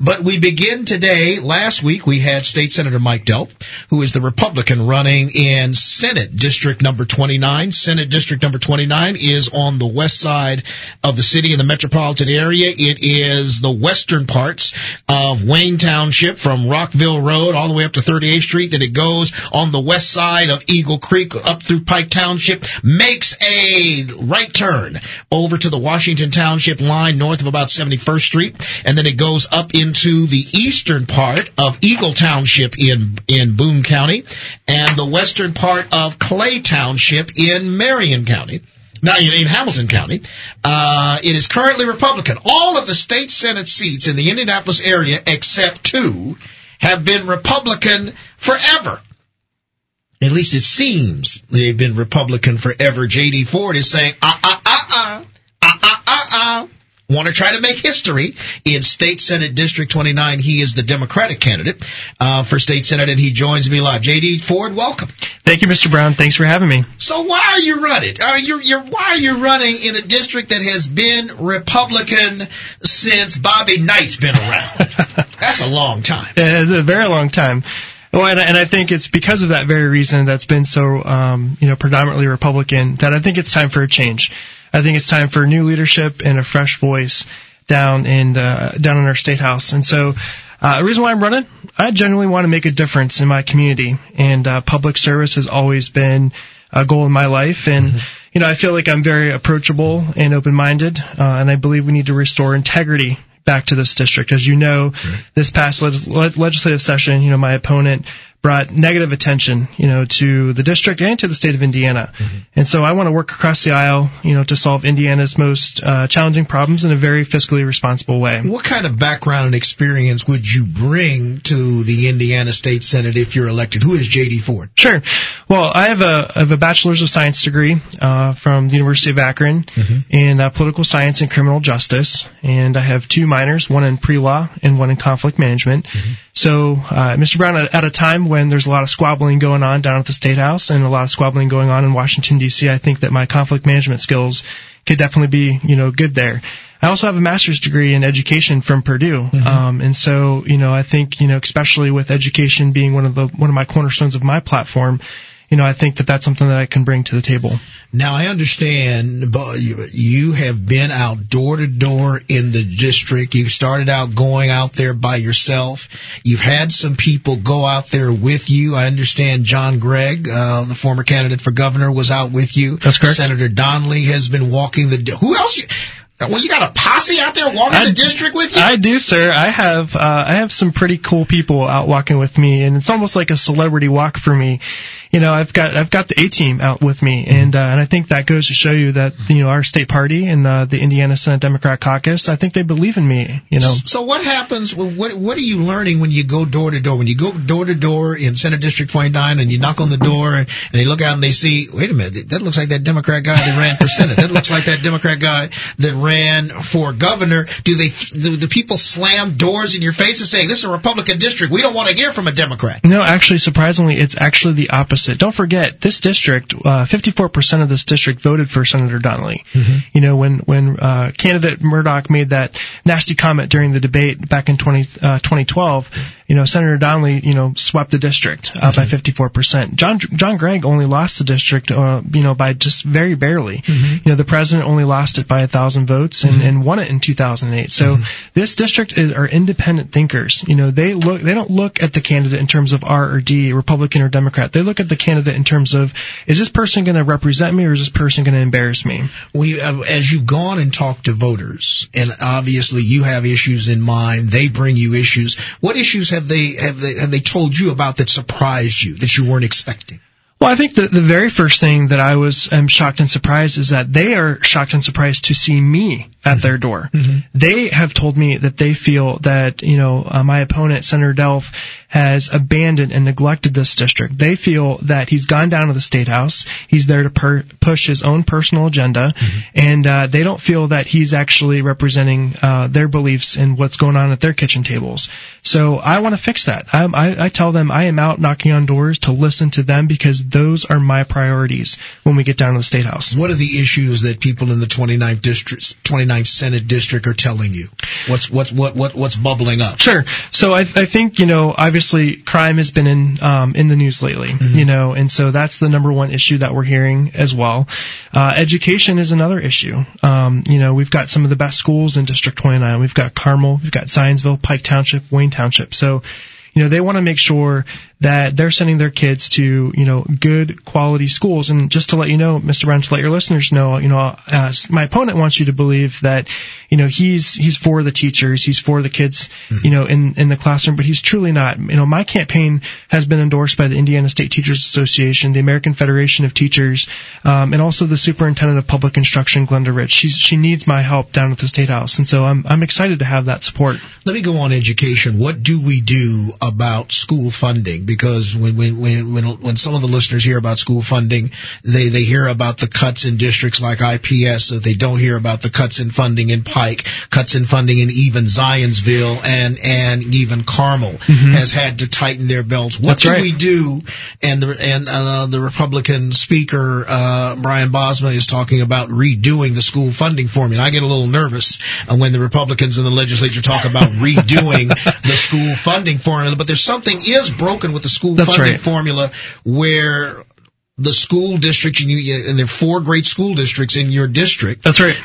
But we begin today. Last week we had State Senator Mike Delp, who is the Republican running in Senate District number 29. Senate District number 29 is on the west side of the city in the metropolitan area. It is the western parts of Wayne Township from Rockville Road all the way up to 38th Street. Then it goes on the west side of Eagle Creek up through Pike Township, makes a right turn over to the Washington Township line north of about 71st Street, and then it goes up into the eastern part of Eagle Township in Boone County and the western part of Clay Township in Marion County. Now, in Hamilton County. It is currently Republican. All of the state Senate seats in the Indianapolis area, except 2, have been Republican forever. At least it seems they've been Republican forever. J.D. Ford is saying, want to try to make history in State Senate District 29. He is the Democratic candidate for State Senate, and he joins me live. J.D. Ford, welcome. Thank you, Mr. Brown. Thanks for having me. So why are you running? Why are you running in a district that has been Republican since Bobby Knight's been around? That's a long time. It's a very long time. Well, and I think it's because of that very reason that's been so, predominantly Republican that I think it's time for a change. I think it's time for new leadership and a fresh voice down in our state house. And so, the reason why I'm running, I genuinely want to make a difference in my community, and public service has always been a goal in my life. And I feel like I'm very approachable and open-minded, and I believe we need to restore integrity back to this district. As you know, this past legislative session, my opponent brought negative attention, to the district and to the state of Indiana. And so I want to work across the aisle, to solve Indiana's most challenging problems in a very fiscally responsible way. What kind of background and experience would you bring to the Indiana State Senate if you're elected? Who is J.D. Ford? Sure. Well, I have a Bachelor's of Science degree from the University of Akron in political science and criminal justice, and I have 2 minors, one in pre-law and one in conflict management. So, Mr. Brown, at a time when there's a lot of squabbling going on down at the State House and a lot of squabbling going on in Washington, D.C., I think that my conflict management skills could definitely be, good there. I also have a master's degree in education from Purdue. And so, I think, especially with education being one of my cornerstones of my platform, I think that that's something that I can bring to the table. Now, I understand you have been out door to door in the district. You started out going out there by yourself. You've had some people go out there with you. I understand John Gregg, the former candidate for governor, was out with you. That's correct. Senator Donnelly has been walking who else? Well, you got a posse out there walking the district with you? I do, sir. I have some pretty cool people out walking with me, and it's almost like a celebrity walk for me. I've got the A-team out with me, and I think that goes to show you that, our state party and the Indiana Senate Democrat Caucus, I think they believe in me, So what happens, what are you learning when you go door to door? When you go door to door in Senate District 29 and you knock on the door and they look out and they see, wait a minute, that looks like that Democrat guy that ran for Senate. That looks like that Democrat guy that ran for governor. Do the people slam doors in your face and say, this is a Republican district, we don't want to hear from a Democrat? No, actually, surprisingly, it's actually the opposite. Don't forget, this district, 54% of this district voted for Senator Donnelly. When candidate Murdoch made that nasty comment during the debate back in 2012, Senator Donnelly, swept the district by 54%. John Gregg only lost the district, by just very barely. The president only lost it by 1,000 votes and won it in 2008. So this district are independent thinkers. They don't look at the candidate in terms of R or D, Republican or Democrat. They look at the candidate in terms of, is this person going to represent me or is this person going to embarrass me? As you've gone and talked to voters, and obviously you have issues in mind, they bring you issues. What issues have they told you about that surprised you, that you weren't expecting? Well, I think the very first thing that I was shocked and surprised is that they are shocked and surprised to see me at their door. They have told me that they feel that, my opponent, Senator Delp, has abandoned and neglected this district. They feel that he's gone down to the State House. He's there to push his own personal agenda, and they don't feel that he's actually representing their beliefs and what's going on at their kitchen tables. So I want to fix that. I tell them I am out knocking on doors to listen to them because those are my priorities when we get down to the State House. What are the issues that people in the 29th Senate District are telling you? What's bubbling up? Sure. So I think, obviously crime has been in the news lately, and so that's the number one issue that we're hearing as well. Education is another issue. We've got some of the best schools in District 29. We've got Carmel, we've got Zionsville, Pike Township, Wayne Township. So, they want to make sure that they're sending their kids to, good quality schools. And just to let you know, Mr. Brown, to let your listeners know, my opponent wants you to believe that, he's for the teachers, he's for the kids, in the classroom, but he's truly not. My campaign has been endorsed by the Indiana State Teachers Association, the American Federation of Teachers, and also the Superintendent of Public Instruction, Glenda Rich. She needs my help down at the State House. And so I'm excited to have that support. Let me go on education. What do we do about school funding? Because when some of the listeners hear about school funding, they hear about the cuts in districts like IPS, so they don't hear about the cuts in funding in Pike, cuts in funding in even Zionsville and even Carmel has had to tighten their belts. What do we do? And the Republican speaker Brian Bosma is talking about redoing the school funding formula. I get a little nervous when the Republicans in the legislature talk about redoing the school funding formula, but there's something is broken with the school funding formula where the school district, and there are 4 great school districts in your district. That's right.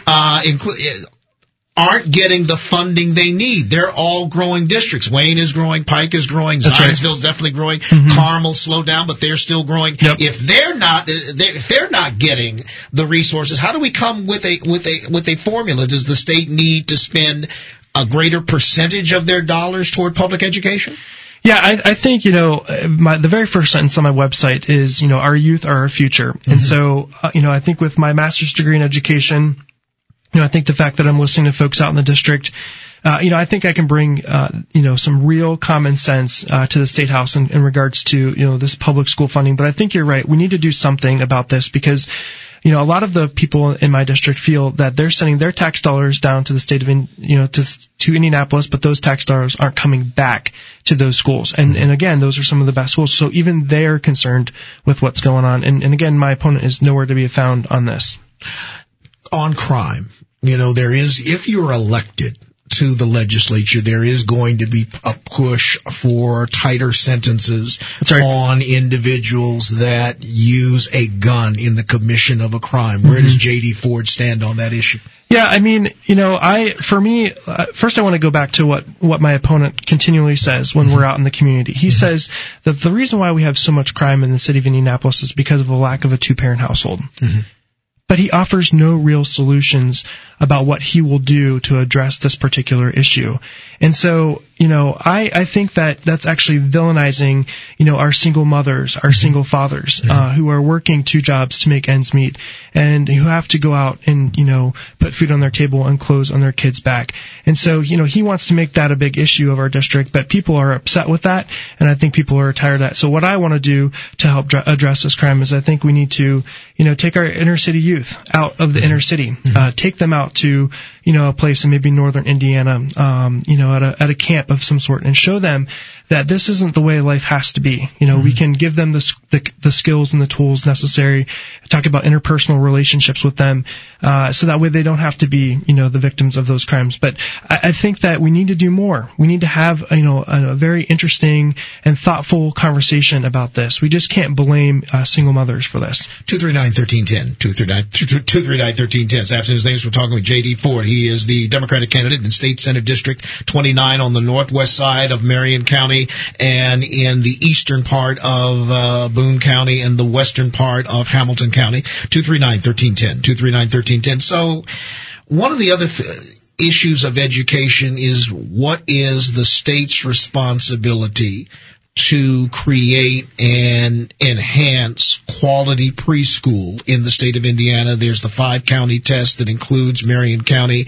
Aren't getting the funding they need. They're all growing districts. Wayne is growing, Pike is growing, Zionsville is definitely growing, Carmel slowed down, but they're still growing. Yep. If they're not getting the resources, how do we come with a formula? Does the state need to spend a greater percentage of their dollars toward public education? Yeah, I think, the very first sentence on my website is, our youth are our future. And so, I think with my master's degree in education, I think the fact that I'm listening to folks out in the district, I think I can bring, some real common sense, to the State House in regards to, this public school funding. But I think you're right. We need to do something about this because, a lot of the people in my district feel that they're sending their tax dollars down to the state of, to Indianapolis, but those tax dollars aren't coming back to those schools. And again, those are some of the best schools. So even they're concerned with what's going on. And again, my opponent is nowhere to be found on this. On crime, there is, if you're elected to the legislature, there is going to be a push for tighter sentences on individuals that use a gun in the commission of a crime. Where does J.D. Ford stand on that issue? Yeah, I mean, first I want to go back to what my opponent continually says when we're out in the community. He says that the reason why we have so much crime in the city of Indianapolis is because of a lack of a 2-parent household. But he offers no real solutions about what he will do to address this particular issue. And so, I think that that's actually villainizing, our single mothers, our single fathers, who are working 2 jobs to make ends meet and who have to go out and, put food on their table and clothes on their kids' back. And so, he wants to make that a big issue of our district, but people are upset with that. And I think people are tired of that. So what I want to do to help address this crime is I think we need to, take our inner city youth out of the inner city, take them out to, a place in maybe northern Indiana, at a camp of some sort and show them that this isn't the way life has to be. We can give them the skills and the tools necessary, talk about interpersonal relationships with them, so that way they don't have to be, the victims of those crimes. But I think that we need to do more. We need to have, a very interesting and thoughtful conversation about this. We just can't blame single mothers for this. 239-1310. 239-1310. This afternoon's names, we're talking with J.D. Ford. He is the Democratic candidate in State Senate District 29 on the northwest side of Marion County and in the eastern part of Boone County and the western part of Hamilton County. 239-1310. 239-1310. So one of the other issues of education is what is the state's responsibility to create and enhance quality preschool in the state of Indiana. There's the 5-county test that includes Marion County.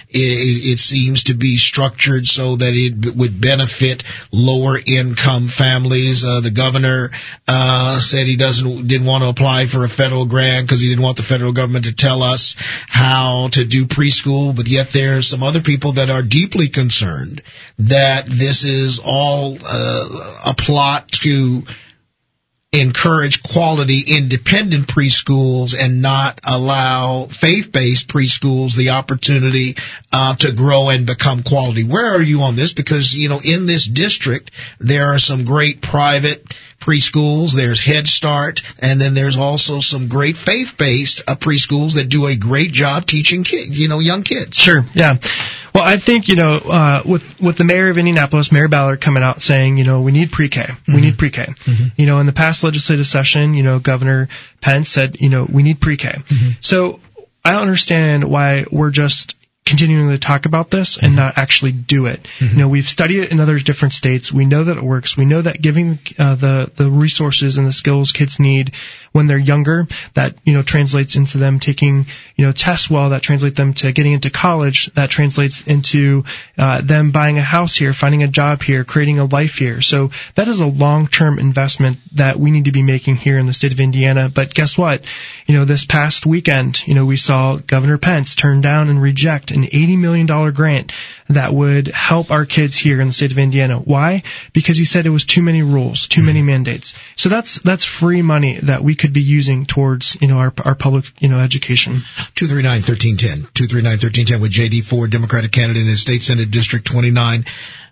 It seems to be structured so that it would benefit lower income families. The governor said he didn't want to apply for a federal grant because he didn't want the federal government to tell us how to do preschool, but yet there are some other people that are deeply concerned that this is all a plot to encourage quality independent preschools and not allow faith-based preschools the opportunity to grow and become quality. Where are you on this? Because, in this district, there are some great private preschools, there's Head Start, and then there's also some great faith-based preschools that do a great job teaching young kids. Sure, yeah. Well, I think, with the mayor of Indianapolis, Mayor Ballard, coming out saying, we need pre-K. Mm-hmm. We need pre-K. Mm-hmm. In the past legislative session, Governor Pence said, we need pre-K. Mm-hmm. So I don't understand why we're just continuing to talk about this and not actually do it. Mm-hmm. We've studied it in other different states. We know that it works. We know that giving the resources and the skills kids need when they're younger, that translates into them taking tests well, that translates them to getting into college, that translates into them buying a house here, finding a job here, creating a life here. So that is a long-term investment that we need to be making here in the state of Indiana. But guess what? This past weekend, we saw Governor Pence turn down and reject an $80 million grant that would help our kids here in the state of Indiana. Why? Because he said it was too many rules, too many mandates. So that's free money that we could be using towards, our public, education. 239-1310. 239-1310 with J.D. Ford, Democratic candidate in the State Senate District 29.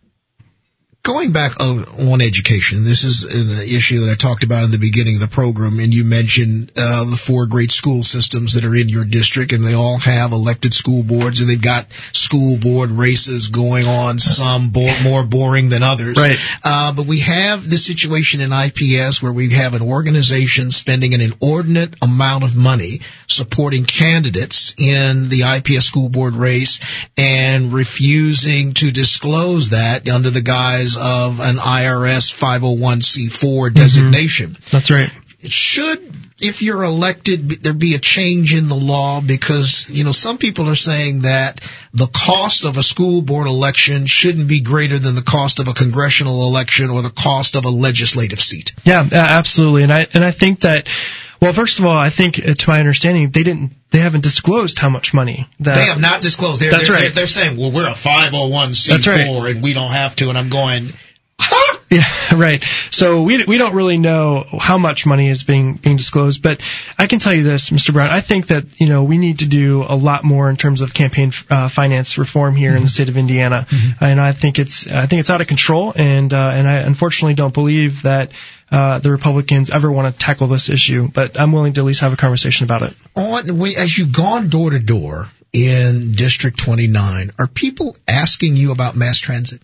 Going back on education, this is an issue that I talked about in the beginning of the program, and you mentioned the 4 great school systems that are in your district, and they all have elected school boards, and they've got school board races going on, some more boring than others. Right. But we have this situation in IPS where we have an organization spending an inordinate amount of money supporting candidates in the IPS school board race and refusing to disclose that under the guise of an IRS 501c4 designation. Mm-hmm. That's right. Should, if you're elected, there be a change in the law? Because, some people are saying that the cost of a school board election shouldn't be greater than the cost of a congressional election or the cost of a legislative seat. Yeah, absolutely. And I think that, well, first of all, I think, to my understanding, they haven't disclosed how much money. They have not disclosed. That's right. They're saying, well, we're a 501c4 That's right. and we don't have to. And I'm going, Yeah, right. So we don't really know how much money is being disclosed, but I can tell you this, Mr. Brown. I think that we need to do a lot more in terms of campaign finance reform here in the state of Indiana, and I think it's out of control, and I unfortunately don't believe that the Republicans ever want to tackle this issue. But I'm willing to at least have a conversation about it. As you've gone door to door in District 29, are people asking you about mass transit?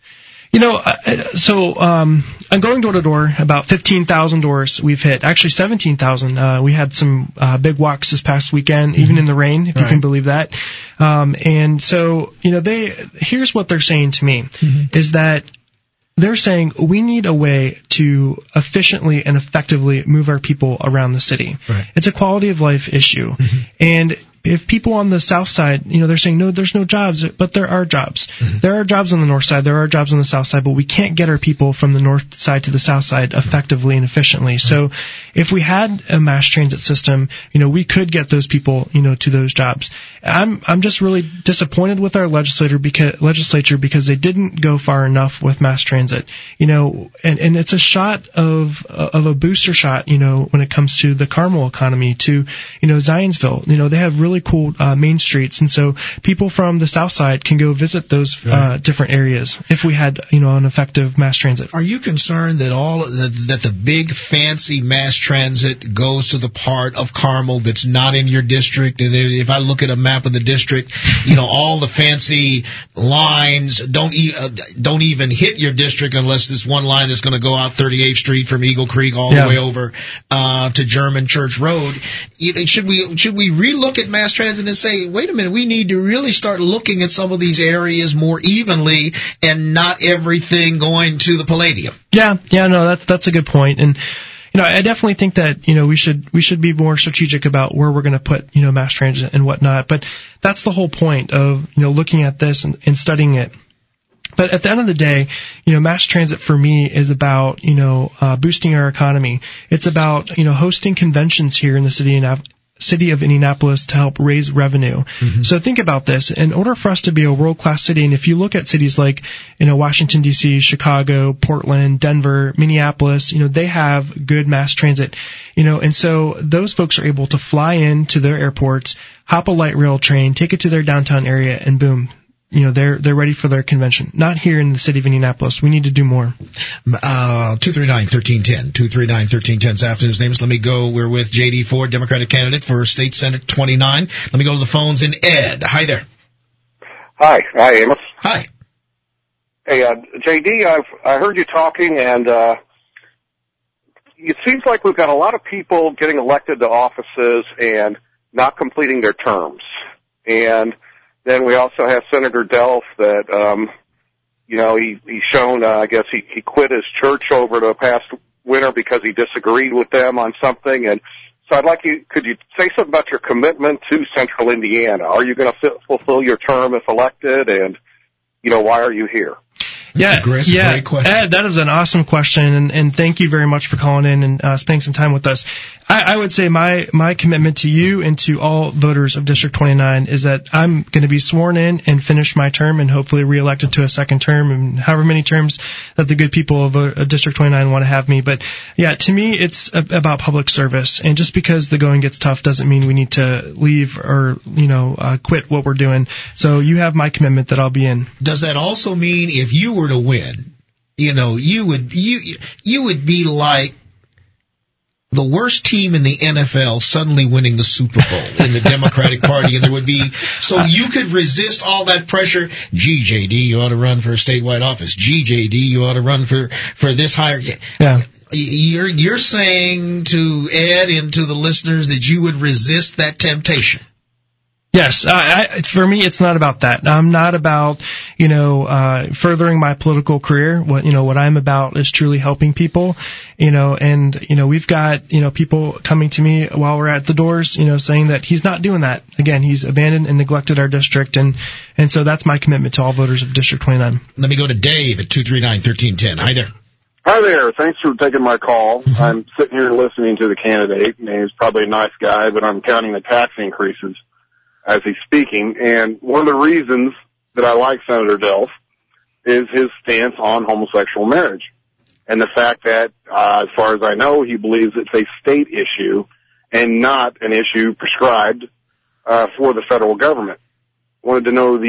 I'm going door to door. About 15,000 doors we've hit. Actually, 17,000. We had some big walks this past weekend, even in the rain, if you can believe that. And so, here's what they're saying to me, is that they're saying we need a way to efficiently and effectively move our people around the city. Right. It's a quality of life issue. And if people on the south side, they're saying, no, there's no jobs, but there are jobs. There are jobs on the north side, there are jobs on the south side, but we can't get our people from the north side to the south side effectively and efficiently. So if we had a mass transit system, we could get those people, to those jobs. I'm just really disappointed with our legislature because they didn't go far enough with mass transit. And it's a shot of a booster shot, when it comes to the Carmel economy, to, Zionsville. They have really cool main streets, and so people from the south side can go visit those different areas if we had an effective mass transit. Are you concerned that that the big fancy mass transit goes to the part of Carmel that's not in your district? And if I look at a map of the district, all the fancy lines don't even hit your district unless this one line that's going to go out 38th Street from Eagle Creek all the way over to German Church Road. Should we relook at mass transit and say, wait a minute, we need to really start looking at some of these areas more evenly and not everything going to the Palladium? Yeah, no, that's a good point. And I definitely think that we should be more strategic about where we're going to put mass transit and whatnot. But that's the whole point of looking at this and studying it. But at the end of the day, mass transit for me is about, boosting our economy. It's about, hosting conventions here in the city city of Indianapolis to help raise revenue. Mm-hmm. So think about this. In order for us to be a world-class city, and if you look at cities like, Washington, D.C., Chicago, Portland, Denver, Minneapolis, they have good mass transit, and so those folks are able to fly into their airports, hop a light rail train, take it to their downtown area, and boom, they're ready for their convention. Not here in the city of Indianapolis. We need to do more. 239-1310. 239-1310 this afternoon's names. Let me go. We're with J.D. Ford, Democratic candidate for State Senate 29. Let me go to the phones and Ed. Hi there. Hi, Amos. Hi. Hey, J.D., I heard you talking, and it seems like we've got a lot of people getting elected to offices and not completing their terms. And then we also have Senator Delph that, he's shown, I guess he quit his church over the past winter because he disagreed with them on something. And so could you say something about your commitment to Central Indiana? Are you going to fulfill your term if elected? And, why are you here? Yeah, great question. Ed, that is an awesome question, and thank you very much for calling in and spending some time with us. I would say my commitment to you and to all voters of District 29 is that I'm going to be sworn in and finish my term and hopefully reelected to a second term and however many terms that the good people of District 29 want to have me. But yeah, to me, it's about public service, and just because the going gets tough doesn't mean we need to leave or quit what we're doing. So you have my commitment that I'll be in. Does that also mean if you were to win, you would be like the worst team in the NFL suddenly winning the Super Bowl in the Democratic Party, and there would be, so you could resist all that pressure. Gee, JD, you ought to run for a statewide office. Gee, JD, you ought to run for this higher. Yeah. You're saying to Ed and to the listeners that you would resist that temptation. Yes, for me, it's not about that. I'm not about, furthering my political career. What I'm about is truly helping people, and, we've got, people coming to me while we're at the doors, saying that he's not doing that. Again, he's abandoned and neglected our district, and so that's my commitment to all voters of District 29. Let me go to Dave at 239-1310. Hi there. Hi there. Thanks for taking my call. Mm-hmm. I'm sitting here listening to the candidate, and he's probably a nice guy, but I'm counting the tax increases as he's speaking. And one of the reasons that I like Senator Delph is his stance on homosexual marriage and the fact that, as far as I know, he believes it's a state issue and not an issue prescribed for the federal government. Wanted to know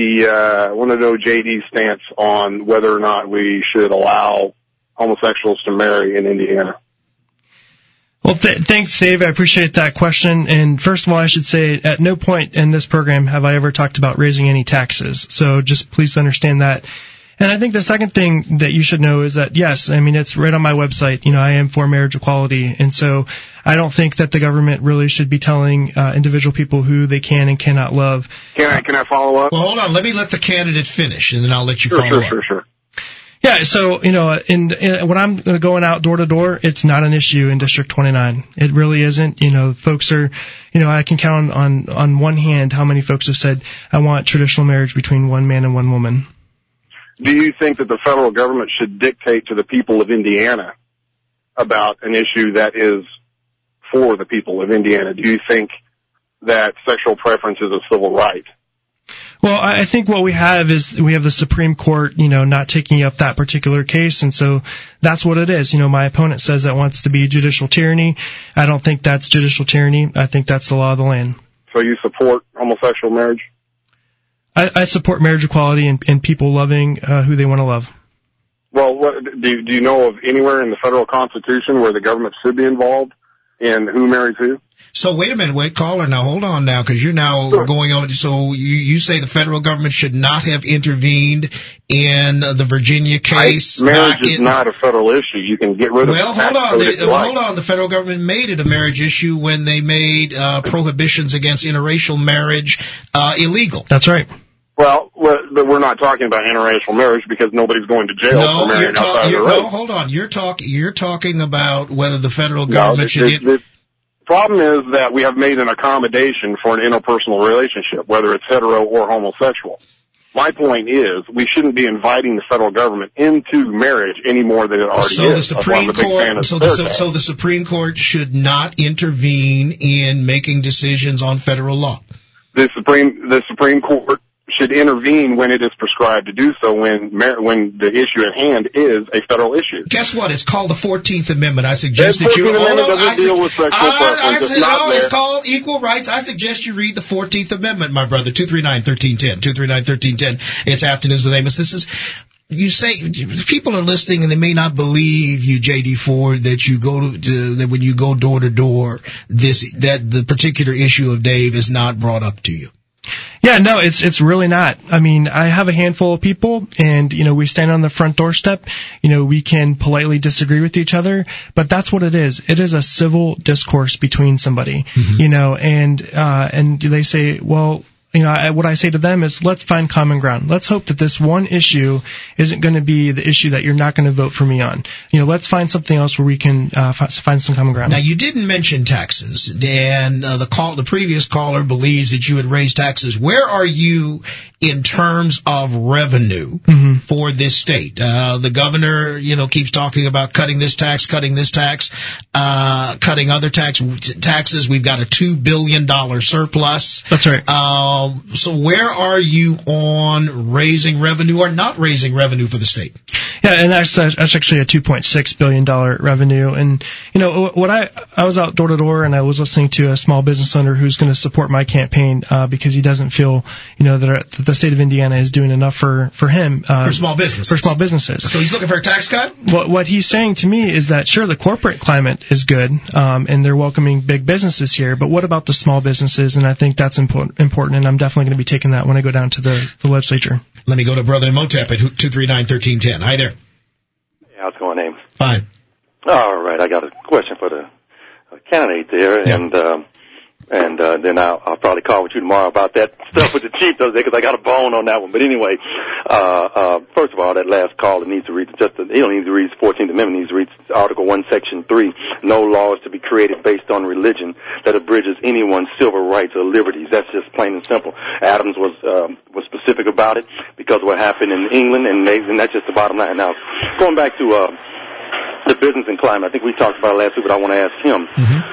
JD's stance on whether or not we should allow homosexuals to marry in Indiana. Well, thanks, Dave. I appreciate that question. And first of all, I should say at no point in this program have I ever talked about raising any taxes. So just please understand that. And I think the second thing that you should know is that, yes, it's right on my website. I am for marriage equality. And so I don't think that the government really should be telling individual people who they can and cannot love. Can I follow up? Well, hold on. Let me let the candidate finish, and then I'll let you follow up. Sure. Yeah, so, when I'm going out door to door, it's not an issue in District 29. It really isn't. Folks are, I can count on one hand how many folks have said, I want traditional marriage between one man and one woman. Do you think that the federal government should dictate to the people of Indiana about an issue that is for the people of Indiana? Do you think that sexual preference is a civil right? Well, I think what we have is we have the Supreme Court, not taking up that particular case, and so that's what it is. My opponent says that wants to be judicial tyranny. I don't think that's judicial tyranny. I think that's the law of the land. So you support homosexual marriage? I support marriage equality and people loving who they want to love. Well, do you know of anywhere in the federal Constitution where the government should be involved in who marries who? So wait a minute, caller, now hold on now, because you're now going on. So you say the federal government should not have intervened in the Virginia case? Marriage is not a federal issue. You can get rid of it. Well, hold on. The federal government made it a marriage issue when they made prohibitions against interracial marriage illegal. That's right. Well, but we're not talking about interracial marriage because nobody's going to jail for marrying outside of their race. No, hold on. You're talking about whether the federal government should. The problem is that we have made an accommodation for an interpersonal relationship, whether it's hetero or homosexual. My point is, we shouldn't be inviting the federal government into marriage any more than it already is. So the Supreme Court should not intervene in making decisions on federal law. The Supreme Court should intervene when it is prescribed to do so, when the issue at hand is a federal issue. Guess what? It's called the 14th Amendment. I suggest that you... The 14th Amendment doesn't deal with sexual preference. It's called equal rights. I suggest you read the 14th Amendment, my brother. 239-1310. 239-1310. It's Afternoons with Amos. This is... You say people are listening and they may not believe you, J.D. Ford, that you go that when you go door to door, that the particular issue of Dave is not brought up to you. Yeah, no, it's really not. I mean, I have a handful of people and, we stand on the front doorstep. We can politely disagree with each other, but that's what it is. It is a civil discourse between somebody, and they say, well, what I say to them is, let's find common ground. Let's hope that this one issue isn't going to be the issue that you're not going to vote for me on. Let's find something else where we can find some common ground. Now, you didn't mention taxes, and the previous caller believes that you had raised taxes. Where are you in terms of revenue for this state? The governor, keeps talking about cutting this tax, cutting other taxes. We've got a $2 billion surplus. That's right. So where are you on raising revenue or not raising revenue for the state? Yeah, and that's actually a $2.6 billion revenue. And, what I was out door to door and I was listening to a small business owner who's going to support my campaign, because he doesn't feel, that the state of Indiana is doing enough for him. For small businesses. So he's looking for a tax cut? What he's saying to me is that, sure, the corporate climate is good, and they're welcoming big businesses here, but what about the small businesses? And I think that's important, and I'm definitely going to be taking that when I go down to the legislature. Let me go to Brother Motep at 239-1310. Hi there. Hey, how's it going, Ames? Fine. All right, I got a question for the candidate there, yeah. and then I'll probably call with you tomorrow about that stuff with the chief the other day, because I got a bone on that one. But anyway, first of all, that last caller needs to read he don't need to read the 14th Amendment. He needs to read Article 1, Section 3. No law is to be created based on religion that abridges anyone's civil rights or liberties. That's just plain and simple. Adams was specific about it because of what happened in England, and that's just the bottom line. Now, going back to the business and climate, I think we talked about it last week, but I want to ask him.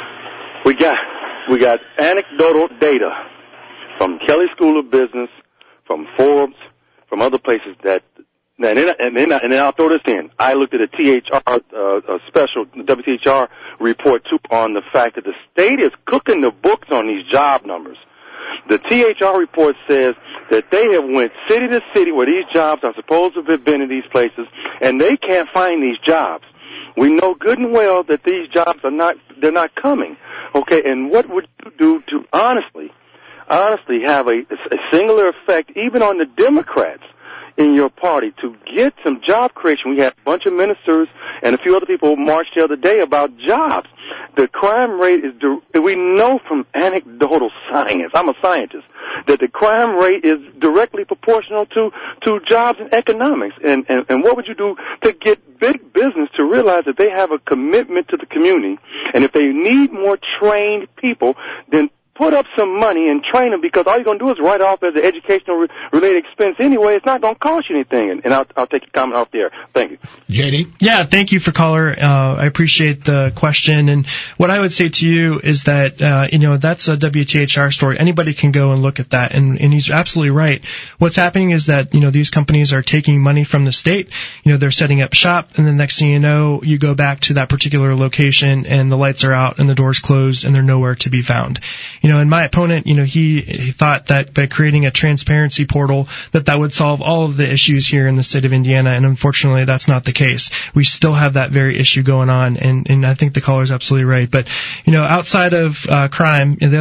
We got anecdotal data from Kelley School of Business, from Forbes, from other places and then I'll throw this in. I looked at a special WTHR report too on the fact that the state is cooking the books on these job numbers. The THR report says that they have went city to city where these jobs are supposed to have been in these places, and they can't find these jobs. We know good and well that these jobs they're not coming. Okay, and what would you do to honestly have a singular effect even on the Democrats in your party to get some job creation? We had a bunch of ministers and a few other people march the other day about jobs. The crime rate we know from anecdotal science, I'm a scientist, that the crime rate is directly proportional to jobs and economics. And what would you do to get big business to realize that they have a commitment to the community, and if they need more trained people, then put up some money and train them, because all you're going to do is write off as an educational related expense anyway. It's not going to cost you anything. And I'll take your comment off there. Thank you. JD? Yeah, thank you for caller. I appreciate the question. And what I would say to you is that, that's a WTHR story. Anybody can go and look at that. And he's absolutely right. What's happening is that, these companies are taking money from the state. They're setting up shop, and the next thing you know, you go back to that particular location and the lights are out and the door's closed and they're nowhere to be found. And my opponent, he thought that by creating a transparency portal that would solve all of the issues here in the state of Indiana, and unfortunately that's not the case. We still have that very issue going on, and I think the caller's absolutely right. But, outside of crime, the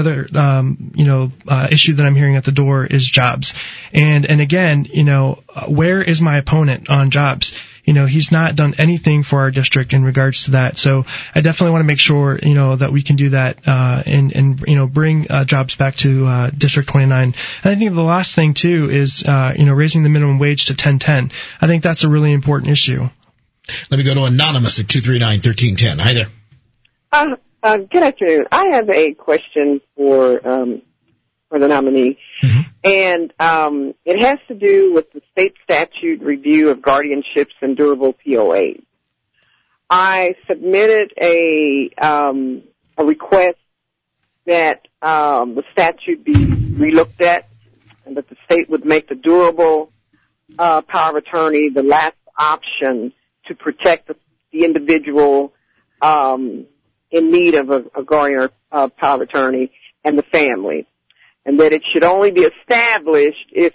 other issue that I'm hearing at the door is jobs. And again, where is my opponent on jobs? He's not done anything for our district in regards to that. So I definitely want to make sure, that we can do that, and bring jobs back to District 29. And I think the last thing too is, raising the minimum wage to $10.10. I think that's a really important issue. Let me go to Anonymous at 239-1310. Hi there. Good afternoon. I have a question for the nominee. Mm-hmm. And it has to do with the state statute review of guardianships and durable POAs. I submitted a request that the statute be relooked at and that the state would make the durable power of attorney the last option to protect the individual in need of a guardian or power of attorney and the family, and that it should only be established if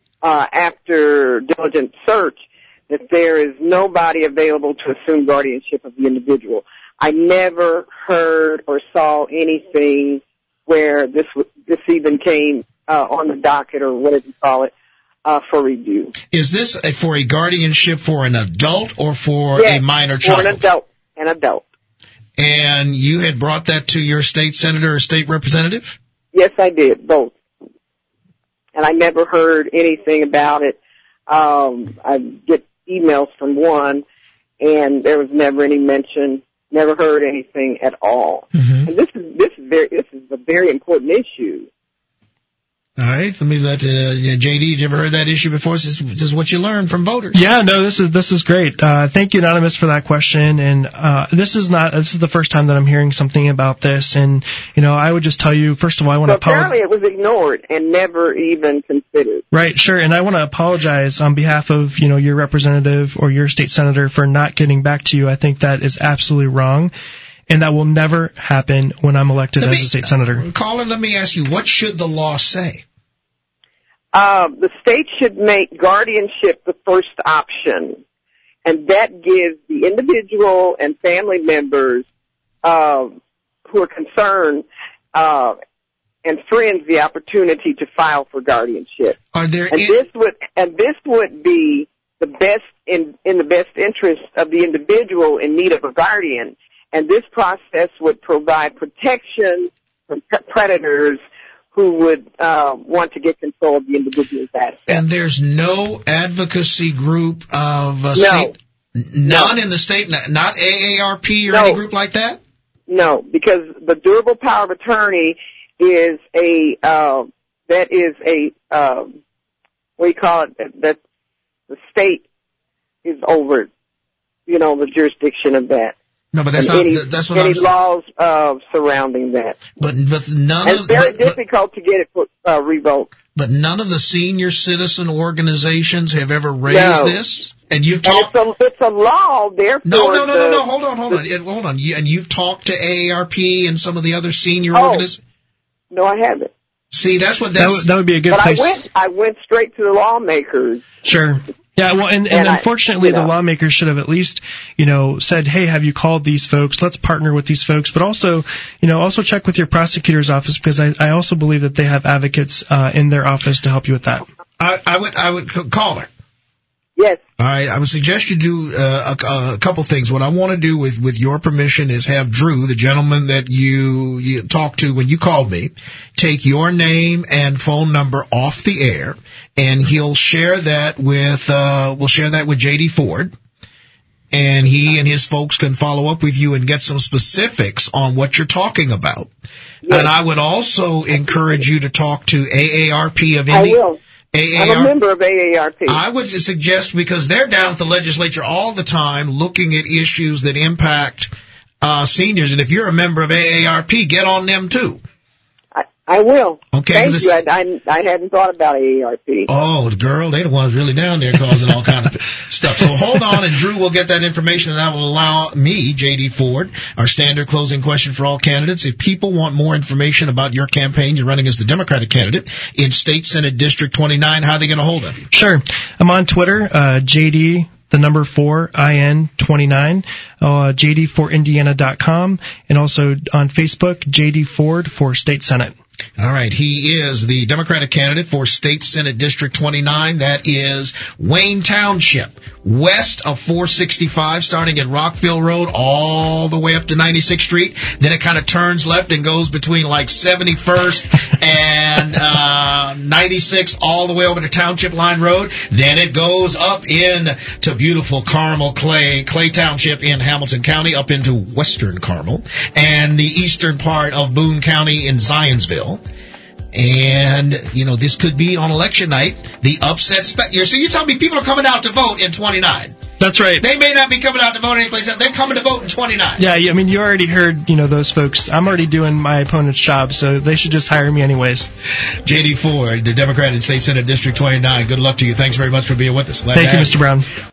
after diligent search that there is nobody available to assume guardianship of the individual. I never heard or saw anything where this even came on the docket, or whatever you call it, for review. Is this for a guardianship for an adult or for a minor child? For an adult. And you had brought that to your state senator or state representative? Yes, I did, both. And I never heard anything about it. I get emails from one, and there was never any mention. Never heard anything at all. Mm-hmm. And this is a very important issue. All right, let me let JD. Did you ever heard that issue before? This is what you learn from voters. Yeah, no, this is great. Thank you, Anonymous, for that question. And this is the first time that I'm hearing something about this. And I would just tell you, first of all, I want to apologize. Apparently, it was ignored and never even considered. Right, sure. And I want to apologize on behalf of your representative or your state senator for not getting back to you. I think that is absolutely wrong. And that will never happen when I'm elected as a state senator. Caller, let me ask you, what should the law say? The state should make guardianship the first option, and that gives the individual and family members who are concerned and friends the opportunity to file for guardianship. This would be the best in the best interest of the individual in need of a guardian, and this process would provide protection from predators who would want to get control of the individual's assets. And there's no advocacy group of none in the state, not AARP or any group like that? No, because the durable power of attorney is what do you call it, that the state is over, the jurisdiction of that. No, but that's what any laws surrounding that. But none it's very difficult to get it revoked. But none of the senior citizen organizations have ever raised this. And you've talked. It's a law, therefore. No. Hold on. And you've talked to AARP and some of the other senior organizations. No, I haven't. See, that would be a good place. But I went straight to the lawmakers. Sure. Yeah, well, and unfortunately, the lawmakers should have at least, said, hey, have you called these folks? Let's partner with these folks. But also, also check with your prosecutor's office, because I also believe that they have advocates in their office to help you with that. I would call her. Yes. All right. I would suggest you do a couple things. What I want to do with your permission is have Drew, the gentleman that you talked to when you called me, take your name and phone number off the air, and he'll share that with JD Ford, and he and his folks can follow up with you and get some specifics on what you're talking about. Yes. And I would also encourage you to talk to AARP of India. I will. I'm a member of AARP. I would suggest, because they're down at the legislature all the time looking at issues that impact seniors, and if you're a member of AARP, get on them too. I will. Okay. Thank you. I hadn't thought about AARP. Oh, girl, they're the ones really down there causing all kind of stuff. So hold on, and Drew will get that information, and that will allow me, J.D. Ford, our standard closing question for all candidates. If people want more information about your campaign, you're running as the Democratic candidate in State Senate District 29, how are they going to hold of you? Sure. I'm on Twitter, JD. The number 4, IN29, JD4Indiana.com, and also on Facebook, JD Ford for State Senate. All right. He is the Democratic candidate for State Senate District 29. That is Wayne Township, west of 465, starting at Rockville Road all the way up to 96th Street. Then it kind of turns left and goes between like 71st and 96 all the way over to Township Line Road. Then it goes up in to beautiful Carmel Clay Township in Hamilton County, up into western Carmel, and the eastern part of Boone County in Zionsville. And, this could be on election night, the upset spectator. So you tell me people are coming out to vote in 29. That's right. They may not be coming out to vote anyplace else. They're coming to vote in 29. Yeah, I mean, you already heard, those folks. I'm already doing my opponent's job, so they should just hire me anyways. J.D. Ford, the Democrat in State Senate District 29. Good luck to you. Thanks very much for being with us. Thank you, Mr. Brown.